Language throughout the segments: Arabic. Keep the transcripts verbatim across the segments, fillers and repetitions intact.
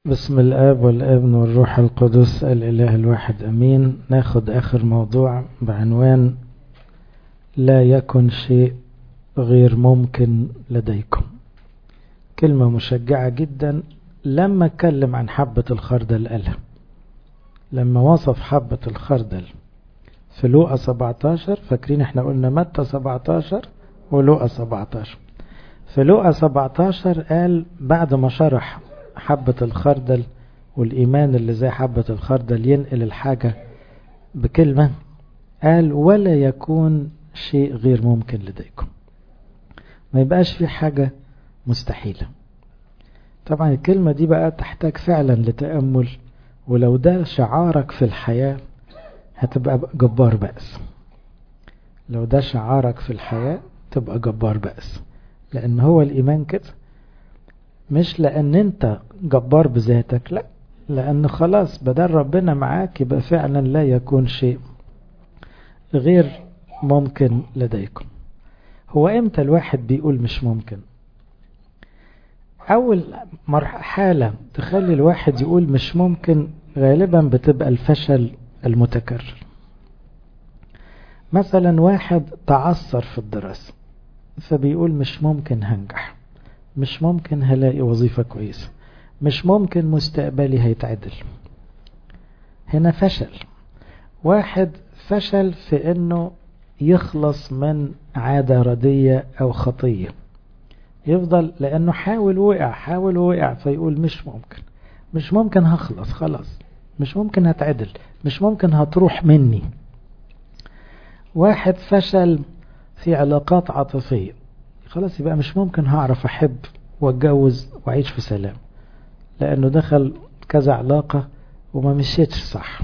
بسم الآب والابن والروح القدس الإله الواحد أمين. ناخد آخر موضوع بعنوان لا يكن شيء غير ممكن لديكم. كلمة مشجعة جدا. لما اتكلم عن حبة الخردل قالها، لما وصف حبة الخردل في لوقا سبعتاشر، فاكرين احنا قلنا متى سبعتاشر ولوقا سبعتاشر. في لوقا سبعتاشر قال بعد ما شرح حبة الخردل والإيمان اللي زي حبة الخردل ينقل الحاجة بكلمة، قال ولا يكون شيء غير ممكن لديكم. ما يبقاش في حاجة مستحيلة. طبعا الكلمة دي بقى تحتاج فعلا لتأمل، ولو ده شعارك في الحياة هتبقى جبار بأس. لو ده شعارك في الحياة تبقى جبار بأس، لأن هو الإيمان كده، مش لأن أنت جبار بذاتك، لا، لأن خلاص بدل ربنا معاك يبقى فعلا لا يكون شيء غير ممكن لديكم. هو إمتى الواحد بيقول مش ممكن؟ أول مرحلة تخلي الواحد يقول مش ممكن غالبا بتبقى الفشل المتكرر. مثلا واحد تعثر في الدراسة فبيقول مش ممكن هنجح، مش ممكن هلاقي وظيفة كويسة، مش ممكن مستقبلي هيتعدل. هنا فشل. واحد فشل في انه يخلص من عادة ردية او خطية، يفضل لانه حاول وقع حاول وقع فيقول مش ممكن، مش ممكن هخلص خلاص، مش ممكن هتعدل، مش ممكن هتروح مني. واحد فشل في علاقات عاطفية، خلاص يبقى مش ممكن هعرف احب واتجوز واعيش في سلام، لانه دخل كذا علاقة وما مشيتش صح.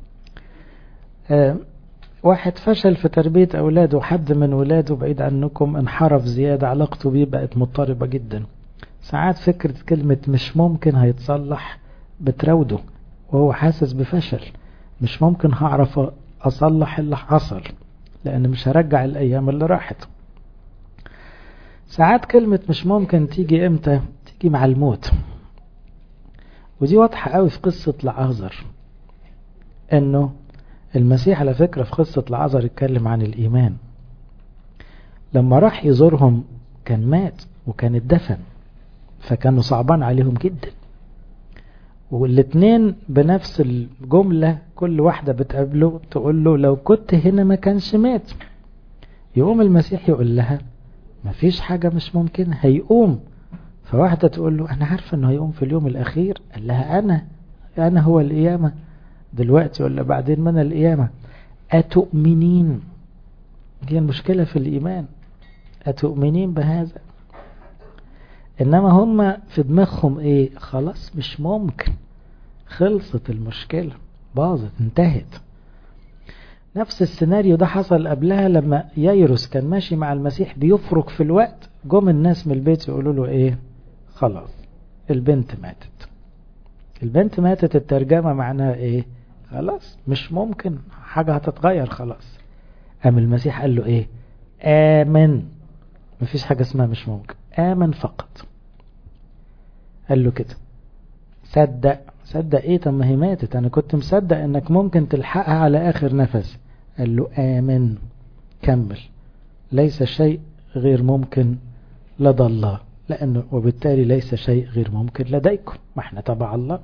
آه واحد فشل في تربية اولاده، حد من ولاده بعيد عنكم انحرف زيادة، علاقته بيه بقت مضطربة جدا. ساعات فكرة كلمة مش ممكن هيتصلح بتراوده وهو حاسس بفشل. مش ممكن هعرف اصلح اللي حصل، لان مش هرجع الايام اللي راحت. ساعات كلمة مش ممكن تيجي امتى؟ تيجي مع الموت. ودي واضحة قوي في قصة لعازر، انه المسيح على فكرة في قصة لعازر اتكلم عن الايمان. لما راح يزورهم كان مات وكان اتدفن، فكانوا صعبان عليهم جدا. والاتنين بنفس الجملة، كل واحدة بتقابله تقول له لو كنت هنا ما كانش مات. يقوم المسيح يقول لها مفيش حاجة مش ممكن، هيقوم. فواحدة تقول له أنا عارفة أنه هيقوم في اليوم الأخير. قال لها أنا أنا هو القيامة دلوقتي ولا بعدين؟ من القيامة. أتؤمنين؟ دي المشكلة في الإيمان، أتؤمنين بهذا؟ إنما هم في دماغهم إيه؟ خلاص مش ممكن، خلصت المشكلة، باظت، انتهت. نفس السيناريو ده حصل قبلها لما ييروس كان ماشي مع المسيح بيفرك في الوقت، جم الناس من البيت يقولوا له ايه؟ خلاص البنت ماتت. البنت ماتت الترجمة معناها ايه؟ خلاص مش ممكن حاجة هتتغير خلاص. قام المسيح قال له ايه؟ آمن. مفيش حاجة اسمها مش ممكن، آمن فقط. قال له كده، صدق. صدق ايه؟ طب ما هي ماتت، انا كنت مصدق انك ممكن تلحقها على اخر نفس. قال له آمن، كمل. ليس شيء غير ممكن لدى الله، لأنه وبالتالي ليس شيء غير ممكن لديكم، ما احنا تبع الله.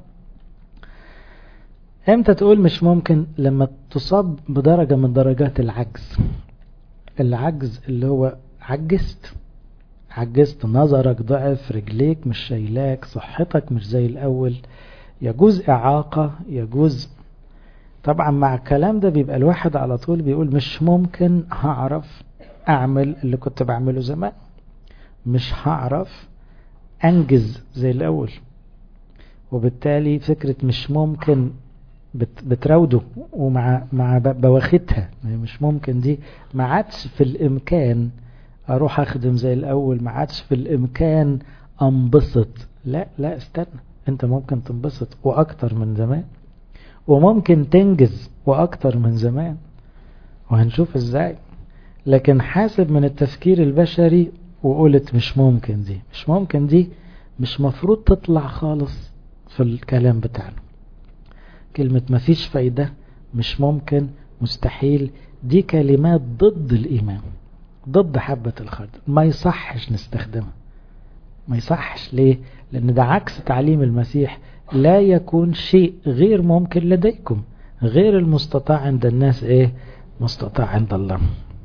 امتى تقول مش ممكن؟ لما تصاب بدرجة من درجات العجز. العجز اللي هو عجزت عجزت نظرك ضعف، رجليك مش شايلاك، صحتك مش زي الأول، يجوز إعاقة، يجوز. طبعا مع الكلام ده بيبقى الواحد على طول بيقول مش ممكن هعرف أعمل اللي كنت بعمله زمان، مش هعرف أنجز زي الأول. وبالتالي فكرة مش ممكن بت بتراوده ومع مع بواختها. مش ممكن دي ما عادش في الإمكان أروح أخدم زي الأول، ما عادش في الإمكان أنبسط. لا لا استنى، أنت ممكن تنبسط وأكتر من زمان، وممكن تنجز وأكتر من زمان، وهنشوف إزاي. لكن حاسب من التفكير البشري وقلت مش ممكن دي، مش ممكن دي مش مفروض تطلع خالص في الكلام بتاعنا. كلمة مفيش فايدة، مش ممكن، مستحيل، دي كلمات ضد الإيمان، ضد حبة الخردل، ما يصحش نستخدمها. ما يصحش ليه؟ لأن ده عكس تعليم المسيح. لا يكون شيء غير ممكن لديكم، غير المستطاع عند الناس ايه؟ مستطاع عند الله.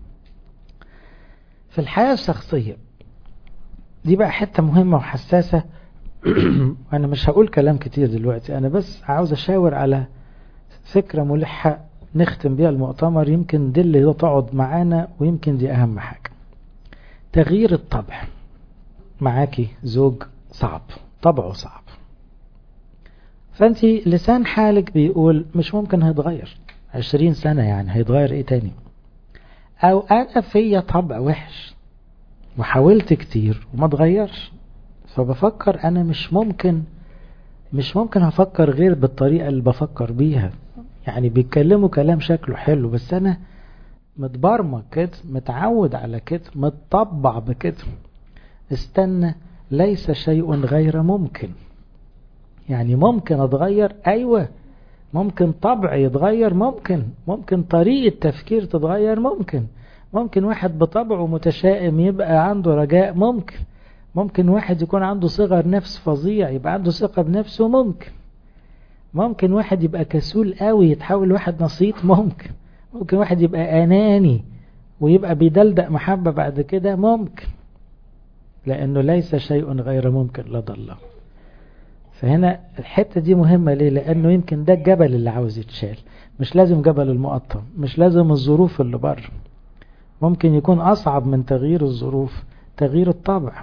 في الحياة الشخصية دي بقى حتة مهمة وحساسة. أنا مش هقول كلام كتير دلوقتي، أنا بس عاوز أشاور على فكرة ملحة نختم بيها المؤتمر، يمكن دي اللي تقعد معانا، ويمكن دي أهم حاجة. تغيير الطبع. معاكي زوج صعب، طبعه صعب، فأنتي لسان حالك بيقول مش ممكن هيتغير، عشرين سنة يعني هيتغير ايه تاني؟ او انا فيا طبع وحش وحاولت كتير وما اتغيرش، فبفكر انا مش ممكن مش ممكن هفكر غير بالطريقة اللي بفكر بيها. يعني بيتكلموا كلام شكله حلو، بس انا متبرمج كده، متعود على كده، متطبع بكده. استنى، ليس شيء غير ممكن. يعني ممكن اتغير، ايوه ممكن طبعي يتغير، ممكن ممكن طريقة تفكير تتغير، ممكن ممكن واحد بطبعه متشائم يبقى عنده رجاء، ممكن ممكن واحد يكون عنده صغر نفس فظيع يبقى عنده ثقة بنفسه، ممكن ممكن واحد يبقى كسول قوي يتحول واحد نشيط، ممكن ممكن واحد يبقى أناني ويبقى بيدلدق محبة بعد كده، ممكن، لأنه ليس شيء غير ممكن لدى الله. فهنا الحتة دي مهمة ليه؟ لأنه يمكن ده الجبل اللي عاوز يتشال، مش لازم جبل المقطم، مش لازم الظروف اللي بره. ممكن يكون أصعب من تغيير الظروف تغيير الطبع،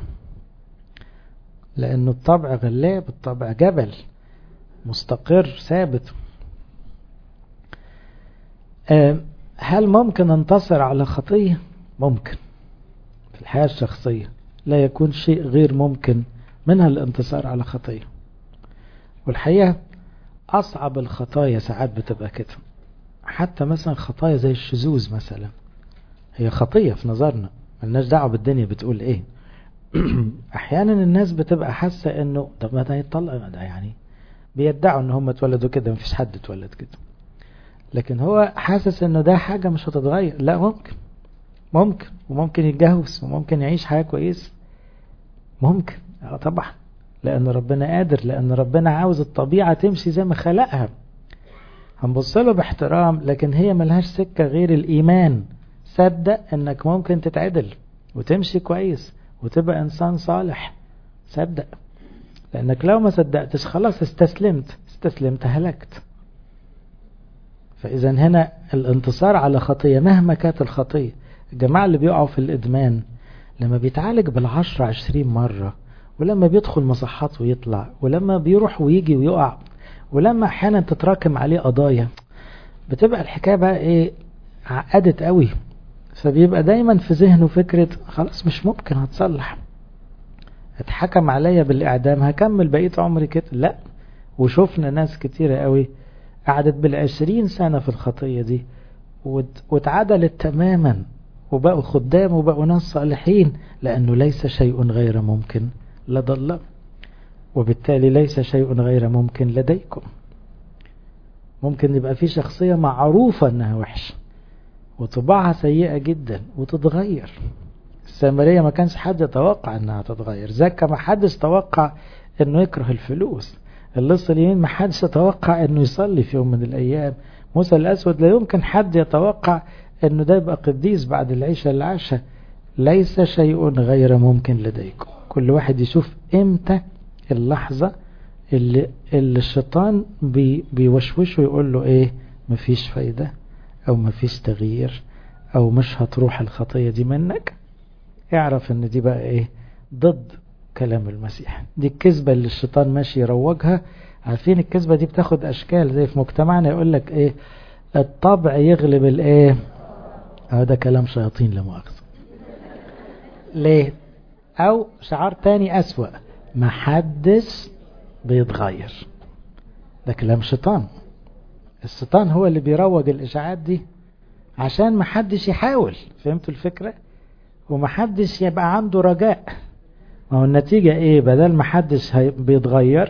لأنه الطبع غلاب، الطبع جبل مستقر ثابت. هل ممكن انتصر على خطية؟ ممكن. في الحياة الشخصية لا يكون شيء غير ممكن منها الانتصار على خطية. والحقيقة أصعب الخطايا ساعات بتبقى كده، حتى مثلا خطايا زي الشذوذ مثلا، هي خطية في نظرنا، ملناش دعوة بالدنيا بتقول ايه. احيانا الناس بتبقى حاسة انه طب ما ده يطلق، ده يعني بيدعوا ان هم اتولدوا كده، مفيش حد اتولد كده، لكن هو حاسس انه ده حاجة مش هتتغير. لا، ممكن ممكن وممكن يتجوز وممكن يعيش حياة كويس، ممكن اه طبعا، لأن ربنا قادر، لأن ربنا عاوز الطبيعة تمشي زي ما خلقها. هنبص له باحترام، لكن هي ملهاش سكة غير الإيمان. صدق انك ممكن تتعدل وتمشي كويس وتبقى إنسان صالح، صدق، لأنك لو ما صدقتش خلاص استسلمت استسلمت هلكت. فإذا هنا الانتصار على خطية مهما كانت الخطية. الجماعة اللي بيقعوا في الإدمان لما بيتعالج بالعشر عشرين مرة، ولما بيدخل مصحات ويطلع، ولما بيروح ويجي ويقع، ولما احيانا تتراكم عليه قضايا، بتبقى الحكاية بقى ايه؟ عقدت قوي. فبيبقى دايما في ذهنه فكرة خلاص مش ممكن هتصلح، اتحكم عليا بالإعدام هكمل بقية عمري كده. لا، وشوفنا ناس كتيرة قوي قعدت بالعشرين سنة في الخطية دي واتعدلت تماما وبقوا خدام وبقوا ناس صالحين، لأنه ليس شيء غير ممكن لدى الله، وبالتالي ليس شيء غير ممكن لديكم. ممكن يبقى في شخصية معروفة انها وحشة وطباعها سيئة جدا وتتغير. السامرية ما كانش حد يتوقع انها تتغير، زكا ما حدش توقع انه يكره الفلوس، اللص اليمين ما حدش يتوقع انه يصلي في يوم من الايام، موسى الاسود لا يمكن حد يتوقع انه ده يبقى قديس بعد العيشة اللي عاشها. ليس شيء غير ممكن لديكم. كل واحد يشوف امتى اللحظة اللي, اللي الشيطان بي بيوشوشه ويقول له ايه؟ مفيش فايدة، او مفيش تغيير، او مش هتروح الخطية دي منك. اعرف ان دي بقى ايه؟ ضد كلام المسيح. دي الكذبة اللي الشيطان ماشي يروجها. عارفين الكذبة دي بتاخد اشكال زي في مجتمعنا يقول لك ايه؟ الطبع يغلب الايه؟ هذا كلام شياطين لا مؤاخذة. ليه؟ او شعار تاني اسوأ، محدش بيتغير. ده كلام شيطان. الشيطان هو اللي بيروج الاشاعات دي عشان محدش يحاول. فهمتوا الفكرة؟ ومحدش يبقى عنده رجاء. ما هو النتيجة ايه؟ بدل محدش بيتغير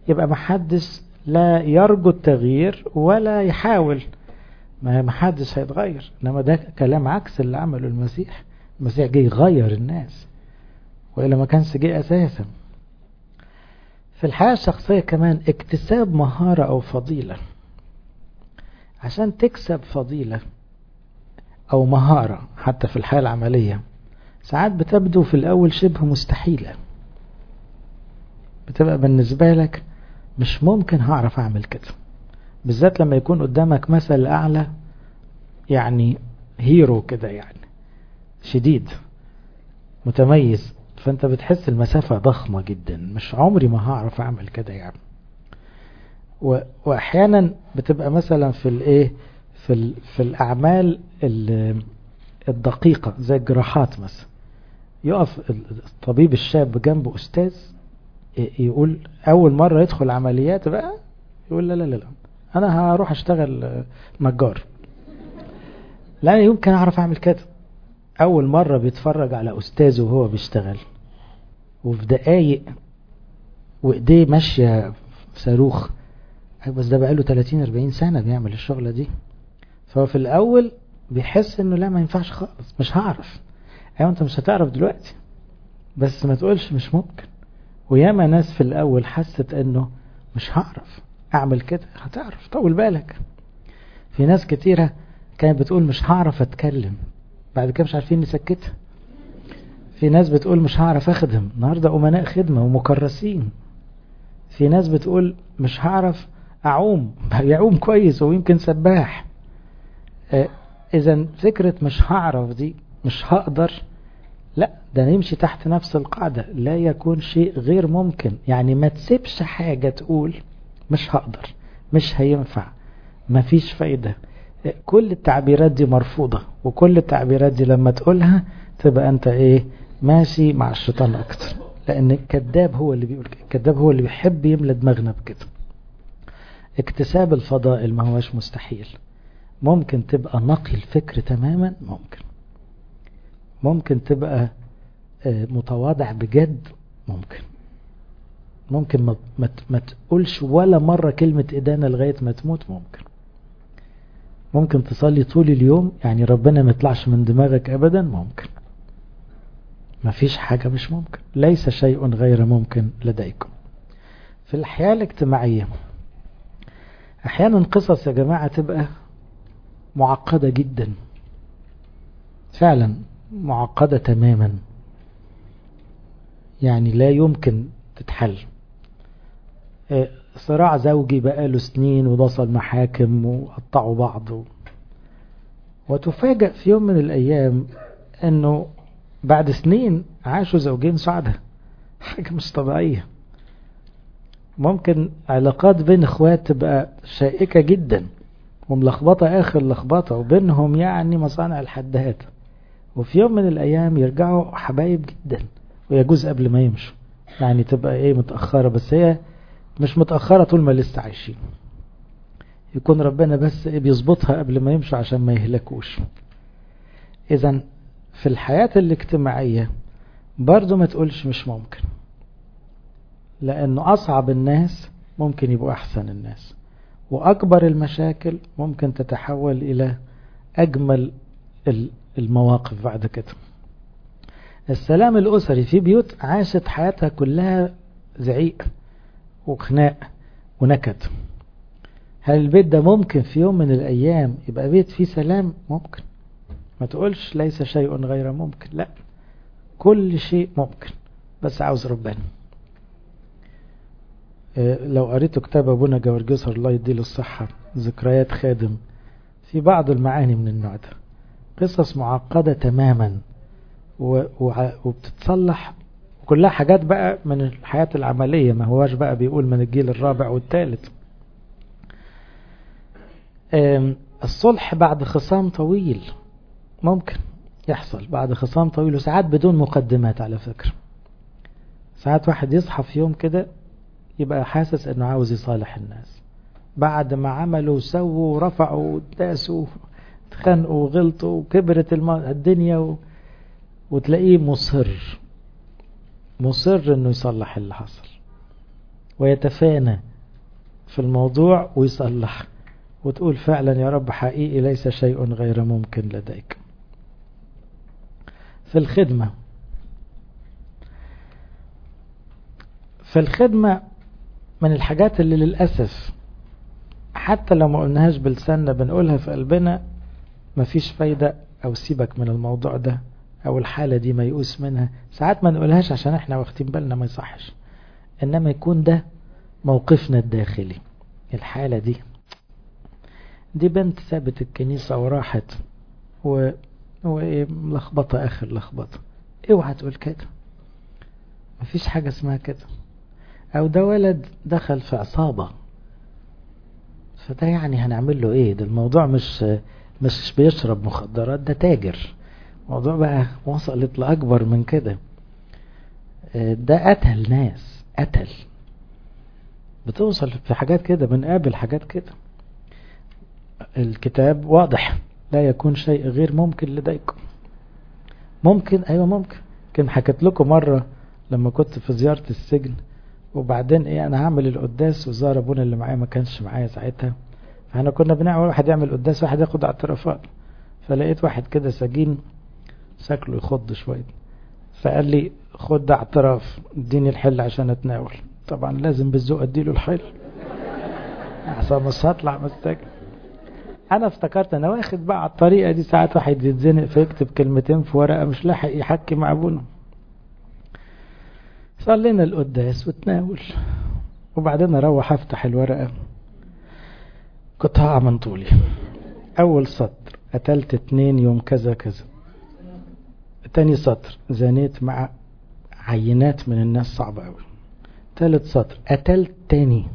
يبقى محدش لا يرجو التغيير ولا يحاول، ما محدش هيتغير. انما ده كلام عكس اللي عمله المسيح. المسيح جه يغير الناس، وإلا ما كانش جه أساسا. في الحياة الشخصية كمان اكتساب مهارة أو فضيلة. عشان تكسب فضيلة أو مهارة حتى في الحياة العملية ساعات بتبدو في الأول شبه مستحيلة، بتبقى بالنسبة لك مش ممكن هعرف أعمل كده، بالذات لما يكون قدامك مثل أعلى، يعني هيرو كده، يعني شديد متميز، فأنت بتحس المسافة ضخمة جدا، مش عمري ما هعرف أعمل كده يعني. وأحيانا بتبقى مثلا في الإيه في, ال في الأعمال الدقيقة زي الجراحات مثلا، يقف الطبيب الشاب جنب أستاذ يقول أول مرة يدخل عمليات بقى يقول لا لا لا أنا هروح أشتغل نجار، لا يمكن أعرف أعمل كده. أول مرة بيتفرج على أستاذه وهو بيشتغل وفي دقايق وإيديه ماشية صاروخ، بس ده بقاله ثلاثين أربعين سنة بيعمل الشغلة دي. فهو في الأول بيحس إنه لا ما ينفعش خالص، مش هعرف. أيوة أنت مش هتعرف دلوقتي، بس ما تقولش مش ممكن. وياما ناس في الأول حست إنه مش هعرف أعمل كده، هتعرف طول بالك. في ناس كتيرة كانت بتقول مش هعرف أتكلم، بعد كده مش عارفين نسكتها. في ناس بتقول مش هعرف أخدم، النهاردة أمناء خدمة ومكرسين. في ناس بتقول مش هعرف أعوم، يعوم كويس ويمكن سباح. آه إذا فكرة مش هعرف دي، مش هقدر، لا ده نمشي تحت نفس القاعدة، لا يكون شيء غير ممكن. يعني ما تسيبش حاجة تقول مش هقدر، مش هينفع، ما فيش فايدة. آه كل التعبيرات دي مرفوضة، وكل التعبيرات دي لما تقولها تبقى أنت إيه ماشي مع الشيطان أكتر، لأن الكذاب هو اللي بيقول كده. الكذاب هو اللي بيحب يملى دماغنا بكده. اكتساب الفضائل ما هوش مستحيل. ممكن تبقى نقي الفكر تماما، ممكن ممكن تبقى متواضع بجد، ممكن ممكن ما, ما, ما تقولش ولا مرة كلمة إدانة لغاية ما تموت، ممكن ممكن تصلي طول اليوم يعني ربنا ما يطلعش من دماغك أبدا، ممكن. ما فيش حاجة مش ممكن، ليس شيء غير ممكن لديكم. في الحياة الاجتماعية أحيانا قصص يا جماعة تبقى معقدة جدا، فعلا معقدة تماما، يعني لا يمكن تتحل. صراع زوجي بقاله سنين ووصل محاكم وقطعوا بعض، وتفاجأ في يوم من الأيام أنه بعد سنين عاشوا زوجين سعداء. حاجة مش طبيعية. ممكن علاقات بين اخوات تبقى شائكة جدا وملخبطة آخر لخبطة، وبينهم يعني مصانع الحداد، وفي يوم من الأيام يرجعوا حبايب جدا، ويجوز قبل ما يمشوا. يعني تبقى ايه متأخرة، بس هي مش متأخرة طول ما لسه عايشين. يكون ربنا بس ايه بيظبطها قبل ما يمشوا عشان ما يهلكوش. إذن في الحياة الاجتماعية برضو ما تقولش مش ممكن، لأنه أصعب الناس ممكن يبقوا أحسن الناس، وأكبر المشاكل ممكن تتحول إلى أجمل المواقف بعد كده. السلام الأسري في بيوت عاشت حياتها كلها زعيق وخناق ونكد. هل البيت ده ممكن في يوم من الأيام يبقى بيت فيه سلام؟ ممكن. ما تقولش ليس شيء غير ممكن، لا، كل شيء ممكن، بس عاوز ربنا. لو قريتوا كتاب أبونا جورجيوس الله يديله الصحة ذكريات خادم، في بعض المعاني من النوع ده، قصص معقدة تماما وبتتصلح، وكلها حاجات بقى من الحياة العملية، ما هواش بقى بيقول من الجيل الرابع والثالث. الصلح بعد خصام طويل ممكن يحصل، بعد خصام طويل، وساعات بدون مقدمات على فكرة. ساعات واحد يصحى في يوم كده يبقى حاسس انه عاوز يصالح الناس، بعد ما عملوا وسووا ورفعوا وداسوا اتخانقوا وغلطوا وكبرت الدنيا و... وتلاقيه مصر مصر انه يصلح اللي حصل. ويتفانى في الموضوع ويصلح، وتقول فعلا يا رب حقيقي ليس شيء غير ممكن لديك. في الخدمة في الخدمة من الحاجات اللي للأسف حتى لو ما قلناهاش بلساننا بنقولها في قلبنا، مفيش فايدة، أو سيبك من الموضوع ده، أو الحالة دي ما يقوس منها. ساعات ما نقولهاش عشان احنا واخدين بالنا ما يصحش، إنما يكون ده موقفنا الداخلي. الحالة دي دي بنت سابت الكنيسة وراحت و... ولخبطة آخر لخبطة. اوعى تقول كده، مفيش حاجة اسمها كده. او ده ولد دخل في عصابة، فده يعني هنعمل له ايه؟ ده الموضوع مش مش بيشرب مخدرات، ده تاجر. الموضوع بقى وصلت لأكبر من كده. ده قتل ناس، قتل. بتوصل في حاجات كده، بنقابل حاجات كده. الكتاب واضح، لا يكون شيء غير ممكن لديكم. ممكن، ايوه ممكن. كنت حكيت لكم مرة لما كنت في زيارة السجن، وبعدين ايه انا هعمل القداس، وزار ابونا اللي معايا ما كانش معايا ساعتها، فاحنا كنا بنعمل واحد يعمل قداس واحد ياخد اعترافات. فلقيت واحد كده سجين شكله يخض شوية، فقال لي خد اعتراف، اديني الحل عشان اتناول. طبعا لازم بالذوق اديله الحل عشان مش هطلع مستاجن. انا افتكرت انا واخد بقى على الطريقة دي. ساعات واحد يتزنق فيكتب كلمتين في ورقة مش لاحق يحكي مع ابونا. صلينا القداس وتناول، وبعدين اروح افتح الورقة، كنت هقع من طولي. اول سطر قتلت اتنين يوم كذا كذا. تاني سطر زنيت مع عينات من الناس صعبة قوي. تالت سطر قتلت تاني.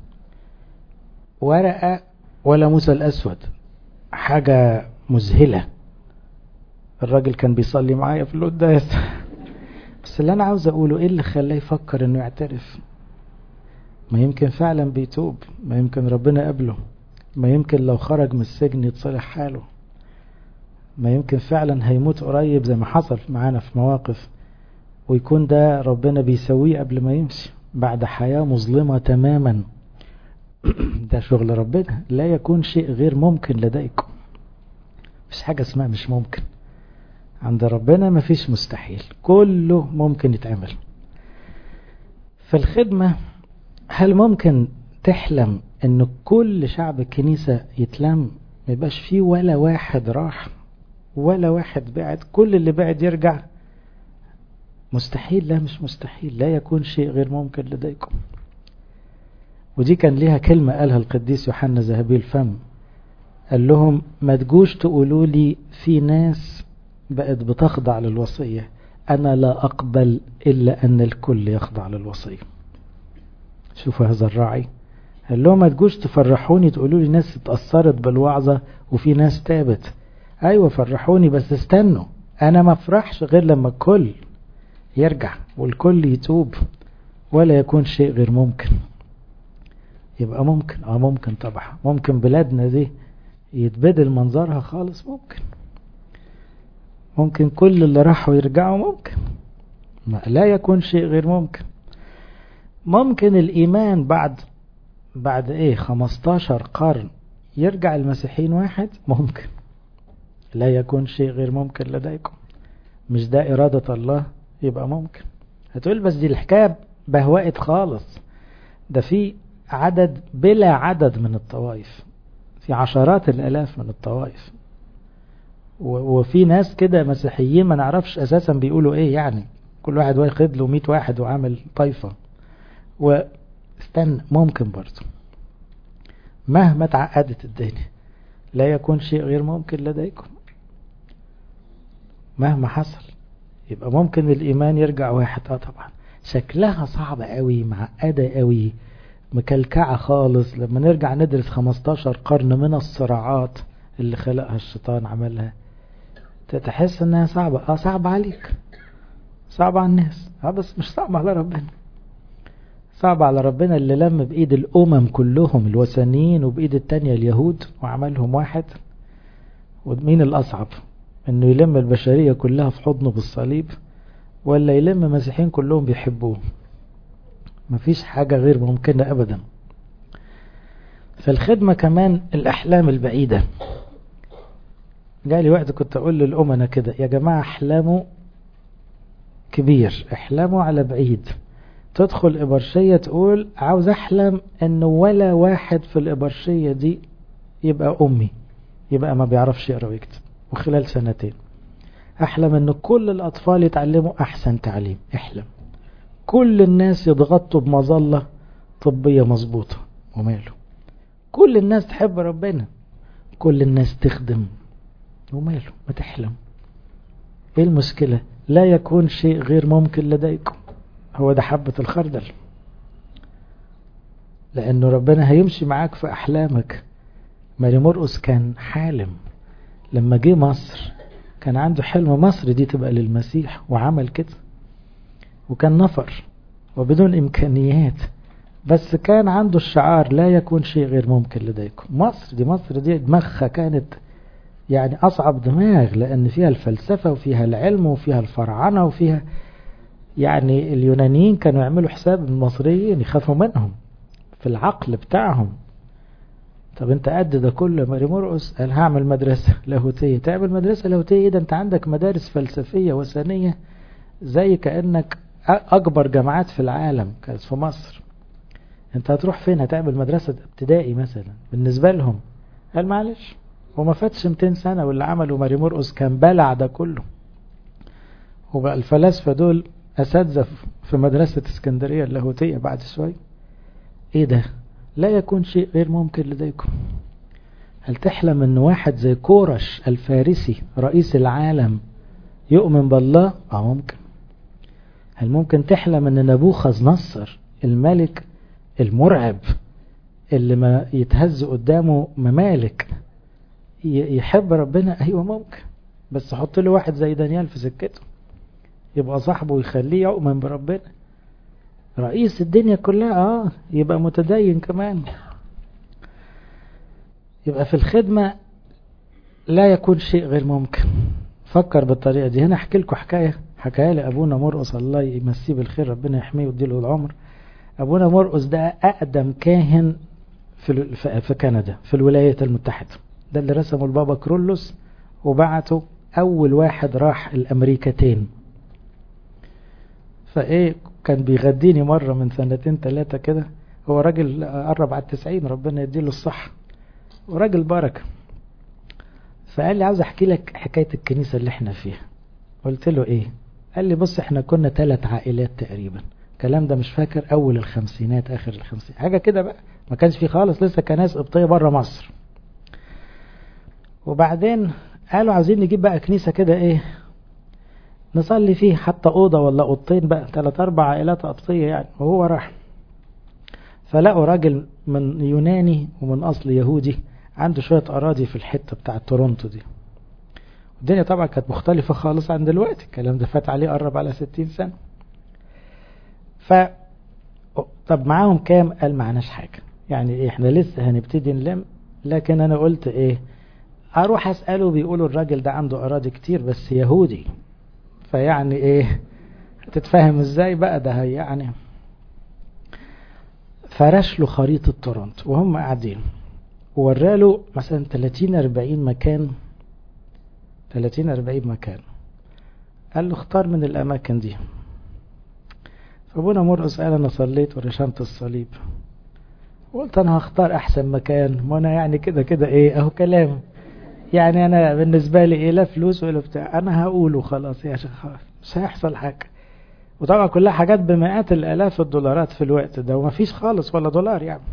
ورقة ولا موسى الاسود، حاجة مذهلة. الراجل كان بيصلي معايا في القداس بس اللي انا عاوز اقوله ايه اللي خلاه يفكر انه يعترف؟ ما يمكن فعلا بيتوب، ما يمكن ربنا قبله، ما يمكن لو خرج من السجن يتصلح حاله، ما يمكن فعلا هيموت قريب زي ما حصل معانا في مواقف، ويكون ده ربنا بيسويه قبل ما يمشي بعد حياة مظلمة تماما. ده شغل ربنا. لا يكون شيء غير ممكن لديكم. مش حاجة اسمها مش ممكن. عند ربنا مفيش مستحيل، كله ممكن يتعمل. في الخدمة هل ممكن تحلم ان كل شعب الكنيسة يتلم، ما يبقاش فيه ولا واحد راح ولا واحد بعد، كل اللي بعد يرجع؟ مستحيل. لا مش مستحيل. لا يكون شيء غير ممكن لديكم. ودي كان ليها كلمة قالها القديس يوحنا ذهبي الفم، قال لهم ما تجوش تقولوا لي في ناس بقت بتخضع للوصية، أنا لا أقبل إلا أن الكل يخضع للوصية. شوفوا هذا الراعي. قال لهم ما تجوش تفرحوني تقولوا لي ناس اتأثرت بالوعظة وفي ناس تابت. أيوة فرحوني، بس استنوا، أنا ما افرحش غير لما الكل يرجع والكل يتوب. ولا يكون شيء غير ممكن. يبقى ممكن، اه ممكن طبعا. ممكن بلادنا دي يتبدل منظرها خالص، ممكن. ممكن كل اللي راحوا يرجعوا، ممكن. ما لا يكون شيء غير ممكن. ممكن الإيمان بعد بعد ايه خمستاشر قرن يرجع المسيحيين واحد، ممكن. لا يكون شيء غير ممكن لديكم. مش ده إرادة الله؟ يبقى ممكن. هتقول بس دي الحكاية بهوقت خالص، ده في عدد بلا عدد من الطوائف، في عشرات الآلاف من الطوائف، وفي ناس كده مسيحيين ما نعرفش أساسا بيقولوا إيه، يعني كل واحد واخد له مئة واحد وعامل طائفة. واستنى، ممكن برضو مهما تعقدت الدنيا لا يكون شيء غير ممكن لديكم. مهما حصل يبقى ممكن الإيمان يرجع واحد. اه طبعا شكلها صعبة قوي، معقدة قوي، مكلكعة خالص. لما نرجع ندرس خمستاشر قرن من الصراعات اللي خلقها الشيطان عملها، تحس انها صعبة. اه صعبة عليك، صعبة على الناس، اه بس مش صعبة على ربنا. صعبة على ربنا اللي لم بإيد الأمم كلهم الوثنيين وبإيد التانية اليهود وعملهم واحد. ومين الأصعب، انه يلم البشرية كلها في حضنه بالصليب، ولا يلم مسيحيين كلهم بيحبوه؟ مفيش حاجة غير ممكنة أبدا. في الخدمة كمان الأحلام البعيدة. جالي وقت كنت أقول للأمنا كده، يا جماعة احلموا كبير، احلموا على بعيد. تدخل إبرشية تقول عاوز أحلم أنه ولا واحد في الإبرشية دي يبقى أمي، يبقى ما بيعرفش يقرأ ويكتب، وخلال سنتين أحلم أن كل الأطفال يتعلموا أحسن تعليم. احلم كل الناس يضغطوا بمظلة طبية مظبوطة، وماله. كل الناس تحب ربنا، كل الناس تخدم، وماله. ما تحلم، ايه المشكلة؟ لا يكون شيء غير ممكن لديكم. هو ده حبة الخردل، لأنه ربنا هيمشي معاك في أحلامك. ماري مرقس كان حالم لما جه مصر، كان عنده حلم مصر دي تبقى للمسيح، وعمل كده، وكان نفر وبدون إمكانيات، بس كان عنده الشعار لا يكون شيء غير ممكن لديكم. مصر دي مصر دي دماغها كانت يعني أصعب دماغ، لأن فيها الفلسفة وفيها العلم وفيها الفرعنة وفيها يعني اليونانيين كانوا يعملوا حساب المصريين، يخافوا منهم في العقل بتاعهم. طب انت قد ده كله ماري مرقس قال هعمل مدرسة لاهوتية. تعمل مدرسة لاهوتية؟ ده انت عندك مدارس فلسفية وثنية زي كأنك أكبر جامعات في العالم كانت في مصر. انت هتروح فين؟ هتعمل مدرسة ابتدائي مثلا بالنسبة لهم. قال معلش، وما فاتش مئتين سنة واللي عمله ماري مرقس كان بلع ده كله. وبقى الفلاسفة دول أساتذة في مدرسة اسكندرية اللاهوتية بعد شوي. ايه ده؟ لا يكون شيء غير ممكن لديكم. هل تحلم ان واحد زي كورش الفارسي رئيس العالم يؤمن بالله؟ اه ممكن. هل ممكن تحلم ان نبوخذ نصر الملك المرعب اللي ما يتهز قدامه ممالك يحب ربنا؟ ايوه ممكن، بس حط له واحد زي دانيال في سكته يبقى صاحبه ويخليه يؤمن بربنا. رئيس الدنيا كلها اه يبقى متدين كمان. يبقى في الخدمة لا يكون شيء غير ممكن. فكر بالطريقة دي. هنا احكي لكم حكاية حكاية لأبونا مرقس الله يمسيه بالخير، ربنا يحميه ويديله العمر. أبونا مرقس ده أقدم كاهن في في كندا في الولايات المتحدة، ده اللي رسمه البابا كرولوس وبعته أول واحد راح الأمريكتين. فإيه كان بيغديني مرة من سنتين ثلاثة كده، هو راجل قرب على التسعين ربنا يديله الصحة وراجل بركة. فقال لي عاوز احكي لك حكاية الكنيسة اللي احنا فيها. قلت له ايه؟ قال لي بص احنا كنا ثلاث عائلات تقريبا، الكلام ده مش فاكر اول الخمسينات اخر الخمسين حاجة كده بقى، ما كانش فيه خالص لسه كنائس قبطية بره مصر. وبعدين قالوا عاوزين نجيب بقى كنيسة كده ايه نصلي فيه، حتى اوضة ولا اوضتين بقى، ثلاث اربع عائلات قبطية يعني. وهو راح فلقوا راجل من يوناني ومن اصل يهودي عنده شوية أراضي في الحتة بتاعة تورونتو دي. الدنيا طبعا كانت مختلفة خالص عن دلوقتي، الكلام ده فات عليه قرب على ستين سنة. ف طب معاهم كام؟ قال معناش حاجة، يعني إيه احنا لسه هنبتدي نلم. لكن أنا قلت إيه أروح أسأله، بيقولوا الراجل ده عنده أراضي كتير بس يهودي، فيعني إيه هتتفهم إزاي بقى ده هي يعني. فرش له خريطة تورونتو وهم قاعدين، ووراله مثلا ثلاثين أربعين مكان، ثلاثين أربعين مكان. قال له اختار من الأماكن دي. فابونا مرقس قال أنا صليت ورشمت الصليب، قلت أنا هختار أحسن مكان، ما أنا يعني كده كده إيه أهو كلام، يعني أنا بالنسبة لي إيه لا فلوس ولا بتاع، أنا هقوله خلاص يا شيخ مش هيحصل حاجة. وطبعا كلها حاجات بمئات الآلاف الدولارات في الوقت ده، وما فيش خالص ولا دولار يعني.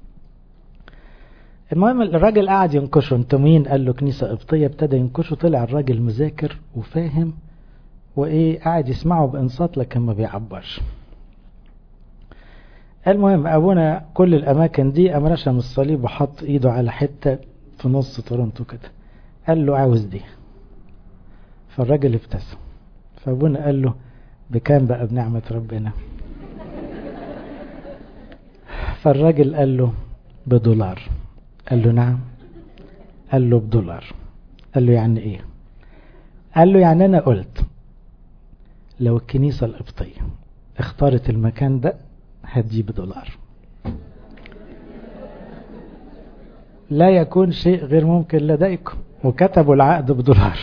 المهم الراجل قاعد ينكشه، انت مين؟ قال له كنيسة قبطية. ابتدى ينكشه، طلع الراجل مذاكر وفاهم وايه قاعد يسمعه بانصات لكن ما بيعبرش. المهم ابونا كل الاماكن دي قام رشم الصليب وحط ايده على حتة في نص تورونتو كده، قال له عاوز دي. فالراجل ابتسم. فابونا قال له بكام بقى بنعمة ربنا؟ فالراجل قال له بدولار. قال له نعم. قال له بدولار. قال له يعني ايه؟ قال له يعني انا قلت لو الكنيسة القبطية اختارت المكان ده هديه بدولار. لا يكون شيء غير ممكن لديكم. وكتبوا العقد بدولار.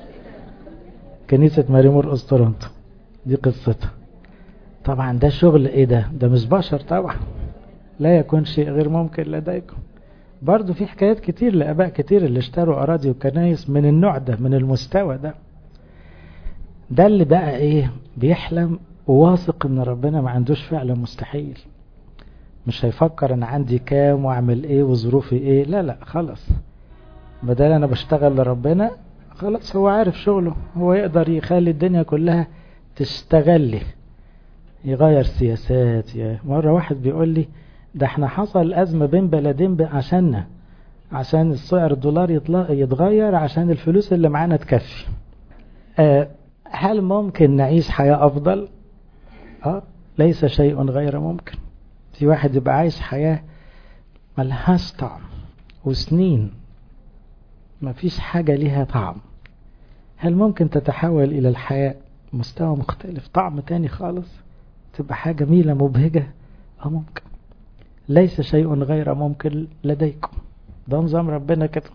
كنيسة ماري مرقس تورونتو دي قصتها. طبعا ده شغل ايه ده ده مش بشر طبعا. لا يكون شيء غير ممكن لديكم. برضو في حكايات كتير لآباء كتير اللي اشتروا أراضي وكنايس من النوع ده، من المستوى ده. ده اللي بقى ايه بيحلم وواثق ان ربنا ما عندوش فعلا مستحيل. مش هيفكر انا عندي كام واعمل ايه وظروفي ايه، لا لا خلاص. بدل انا بشتغل لربنا خلاص، هو عارف شغله، هو يقدر يخلي الدنيا كلها تشتغل لي، يغير سياسات. يا مرة واحد بيقول لي ده احنا حصل أزمة بين بلدين عشاننا، عشان السعر الدولار يتغير عشان الفلوس اللي معانا تكفي. أه هل ممكن نعيش حياة أفضل؟ أه ليس شيء غير ممكن. في واحد يبقى عايش حياة ملهاش طعم وسنين ما فيش حاجة لها طعم. هل ممكن تتحول إلى الحياة مستوى مختلف، طعم تاني خالص، تبقى حاجة جميلة مبهجة؟ أه ممكن. ليس شيء غير ممكن لديكم. ده نظام ربنا كده.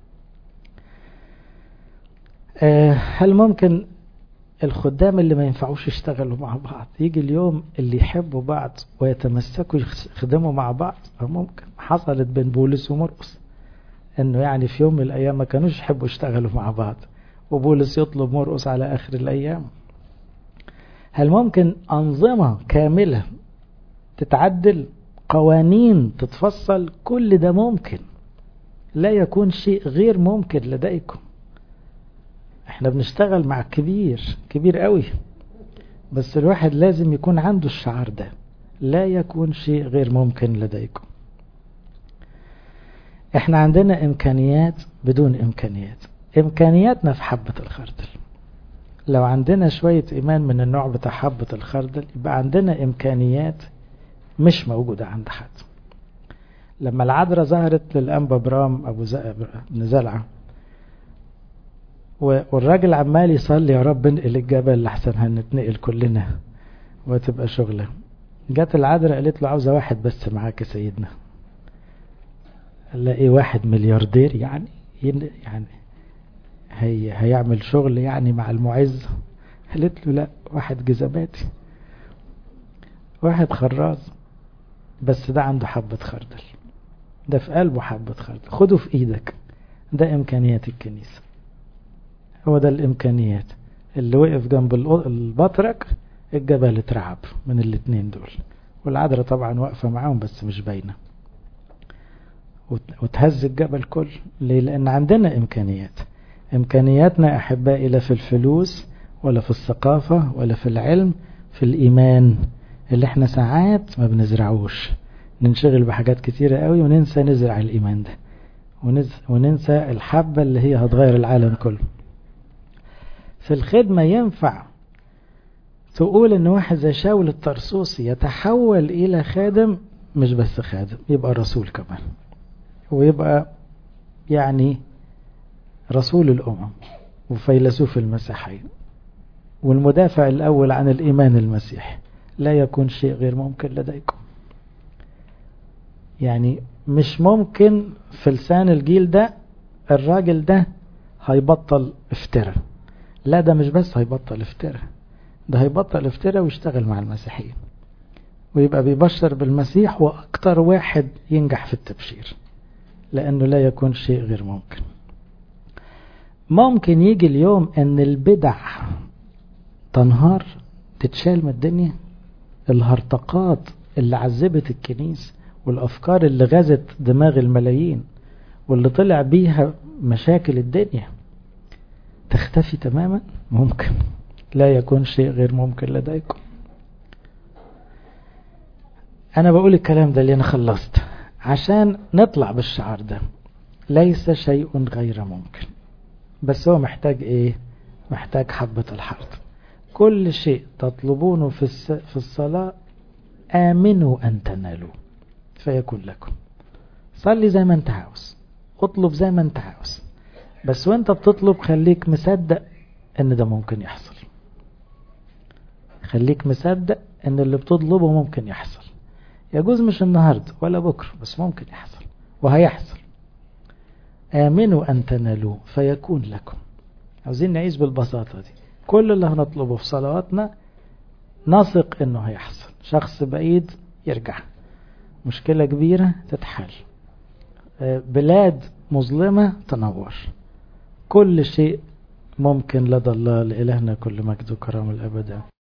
أه هل ممكن الخدام اللي ما ينفعوش يشتغلوا مع بعض يجي اليوم اللي يحبوا بعض ويتمسكوا يخدموا مع بعض؟ أه ممكن. حصلت بين بولس ومرقس انه يعني في يوم من الايام ما كانوش يحبوا يشتغلوا مع بعض، وبولس يطلب مرقس على اخر الايام. هل ممكن انظمة كاملة تتعدل، قوانين تتفصل؟ كل ده ممكن. لا يكون شيء غير ممكن لديكم. احنا بنشتغل مع كبير كبير قوي، بس الواحد لازم يكون عنده الشعار ده، لا يكون شيء غير ممكن لديكم. احنا عندنا امكانيات بدون امكانيات. امكانياتنا في حبة الخردل. لو عندنا شوية ايمان من النوع بتاع حبة الخردل يبقى عندنا امكانيات مش موجودة عند حد. لما العذراء ظهرت للأنبا برام ابو بن زلعة والراجل عمال يصلي يا رب انقل الجبل لحسن هنتنقل كلنا وتبقى شغلة، جت العذراء قالت له عاوزة واحد بس معاك يا سيدنا. قال ايه واحد ملياردير يعني يعني هي هيعمل شغل يعني مع المعز؟ قالت له لا، واحد جزباتي، واحد خراز، بس ده عنده حبة خردل، ده في قلبه حبة خردل، خده في ايدك. ده امكانيات الكنيسة. هو ده الامكانيات. اللي وقف جنب البطرك الجبل اترعب من الاتنين دول، والعذراء طبعا واقفة معاهم بس مش باينة، وتهز الجبل كله. ليه؟ لأن عندنا إمكانيات. إمكانياتنا أحبائي لا في الفلوس ولا في الثقافة ولا في العلم، في الإيمان اللي احنا ساعات ما بنزرعوش. ننشغل بحاجات كتيرة قوي وننسى نزرع الإيمان ده، وننسى الحبة اللي هي هتغير العالم كله. في الخدمة ينفع تقول ان واحد زي شاول الطرسوسي يتحول إلى خادم، مش بس خادم، يبقى رسول كمان، ويبقى يعني رسول الأمم وفيلسوف المسيحية والمدافع الأول عن الإيمان المسيحي. لا يكون شيء غير ممكن لديكم. يعني مش ممكن في لسان الجيل ده الراجل ده هيبطل افتراء. لا، ده مش بس هيبطل افتراء، ده هيبطل افتراء ويشتغل مع المسيحيين ويبقى بيبشر بالمسيح، وأكتر واحد ينجح في التبشير، لأنه لا يكون شيء غير ممكن. ممكن يجي اليوم أن البدع تنهار، تتشال من الدنيا. الهرطقات اللي عذبت الكنيسة والأفكار اللي غزت دماغ الملايين واللي طلع بيها مشاكل الدنيا تختفي تماما. ممكن. لا يكون شيء غير ممكن لديكم. أنا بقول الكلام ده اللي أنا خلصت عشان نطلع بالشعار ده. ليس شيء غير ممكن، بس هو محتاج إيه؟ محتاج حبة الحرث. كل شيء تطلبونه في في الصلاة آمنوا أن تنالوا فيكون لكم. صلي زي ما أنت عاوز، اطلب زي ما أنت عاوز، بس وأنت بتطلب خليك مصدق أن ده ممكن يحصل. خليك مصدق أن اللي بتطلبه ممكن يحصل. يجوز مش النهاردة ولا بكرة، بس ممكن يحصل وهيحصل. آمنوا أن تنالوه فيكون لكم. عاوزين نعيش بالبساطة دي. كل اللي هنطلبه في صلواتنا نثق انه هيحصل. شخص بعيد يرجع، مشكلة كبيرة تتحل، بلاد مظلمة تنور، كل شيء ممكن لدى الله. لإلهنا كل مجد وكرم الأبد.